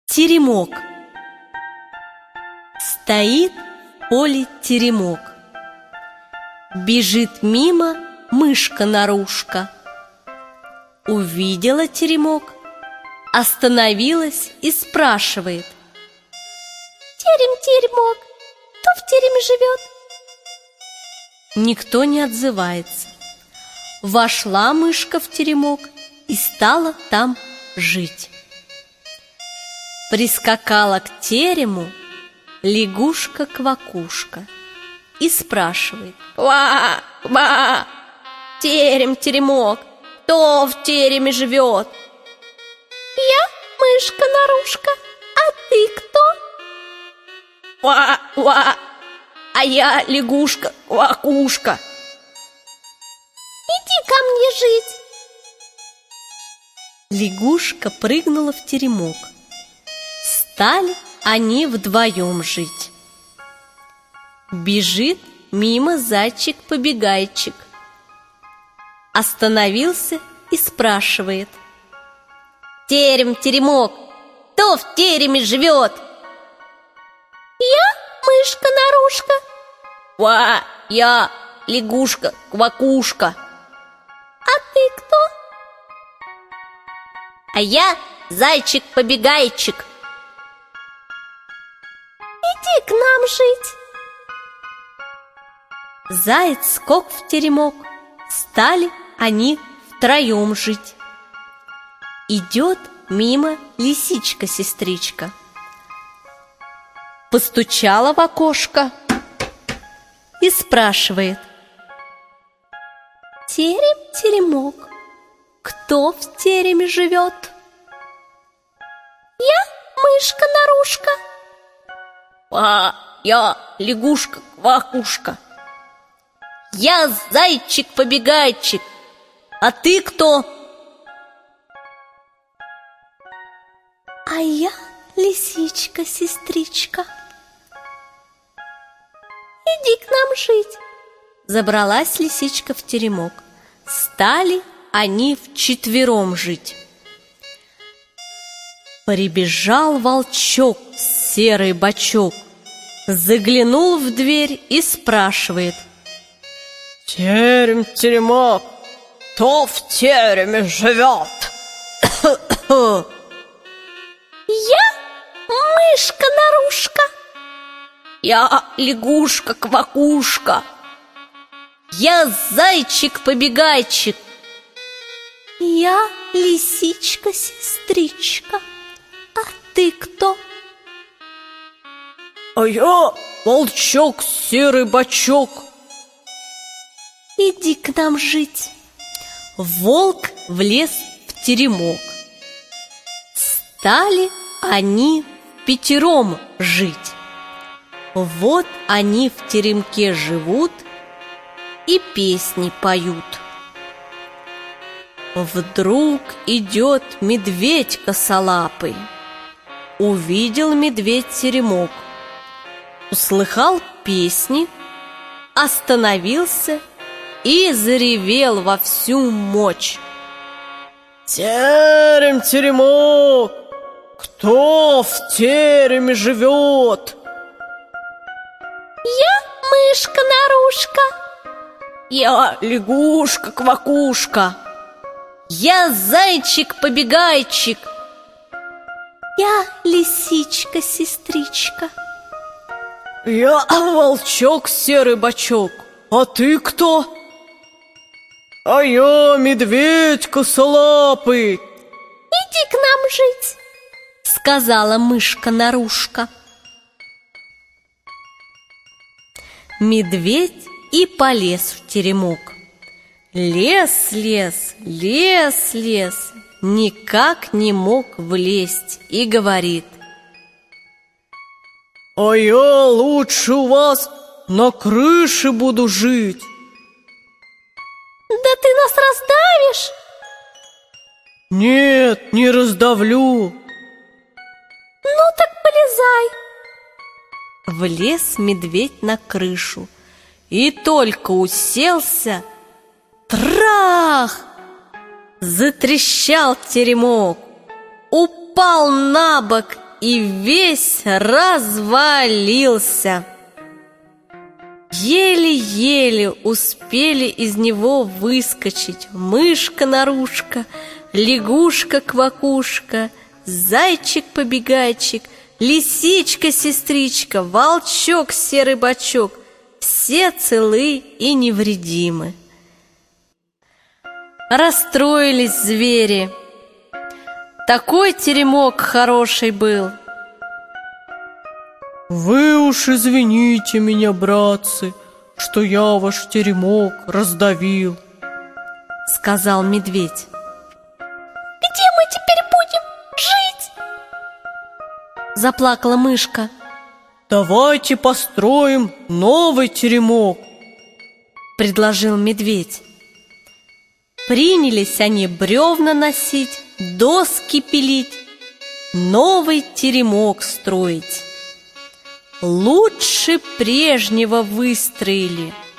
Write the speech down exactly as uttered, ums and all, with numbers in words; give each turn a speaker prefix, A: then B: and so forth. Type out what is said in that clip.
A: Теремок. Стоит в поле теремок. Бежит мимо мышка-нарушка. Увидела теремок, остановилась и спрашивает:
B: Терем-теремок, кто в тереме живет?
A: Никто не отзывается. Вошла мышка в теремок и стала там жить. Прискакала к терему лягушка-квакушка и спрашивает:
B: Ква-ква, терем-теремок, кто в тереме живет? Я мышка-нарушка, а ты кто?
C: Ква-ква, а я лягушка-квакушка.
B: Иди ко мне жить.
A: Лягушка прыгнула в теремок. Стали они вдвоем жить. Бежит мимо зайчик-побегайчик. Остановился и спрашивает:
B: Терем-теремок, кто в тереме живет? Я мышка-нарушка.
C: Ква, я лягушка-квакушка.
B: А ты кто?
C: А я зайчик-побегайчик.
B: Иди к нам жить.
A: Заяц скок в теремок. Стали они втроем жить. Идет мимо лисичка-сестричка. Постучала в окошко и спрашивает:
B: Терем-теремок,
A: кто в тереме живет?
B: Я мышка-нарушка.
C: А я лягушка-квакушка. Я зайчик-побегайчик. А ты кто?
B: А я лисичка-сестричка. Иди к нам жить.
A: Забралась лисичка в теремок. Стали они вчетвером жить. Прибежал волчок, серый бочок, заглянул в дверь и спрашивает:
C: Терем-теремок, кто в тереме живет?
B: Я мышка-нарушка.
C: Я лягушка-квакушка.
A: Я зайчик-побегайчик.
B: Я лисичка-сестричка. А ты кто?
C: А я волчок, серый бочок.
B: Иди к нам жить.
A: Волк влез в теремок. Стали они впятером жить. Вот они в теремке живут и песни поют. Вдруг идет медведь косолапый. Увидел медведь теремок, услыхал песни, остановился и заревел во всю мочь:
C: Терем-теремок, кто в тереме живет?
B: Я мышка-нарушка.
C: Я лягушка-квакушка.
A: Я зайчик-побегайчик.
B: Я лисичка-сестричка.
C: Я волчок, серый бочок. А ты кто? А я медведь косолапый.
B: Иди к нам жить,
A: сказала мышка-нарушка. Медведь и полез в теремок. Лез, лез, лез, лез, никак не мог влезть и говорит:
C: А я лучше у вас на крыше буду жить.
B: Да ты нас раздавишь.
C: Нет, не раздавлю.
B: Ну так полезай.
A: Влез медведь на крышу и только уселся, трах! Затрещал теремок, упал на бок и весь развалился. Еле-еле успели из него выскочить мышка-нарушка, лягушка-квакушка, зайчик-побегайчик, лисичка-сестричка, волчок-серый бочок. Все целы и невредимы. Расстроились звери. Такой теремок хороший был.
C: Вы уж извините меня, братцы, что я ваш теремок раздавил,
A: сказал медведь.
B: Где мы теперь будем жить?
A: Заплакала мышка.
C: Давайте построим новый теремок,
A: предложил медведь. Принялись они бревна носить, доски пилить, новый теремок строить. Лучше прежнего выстроили,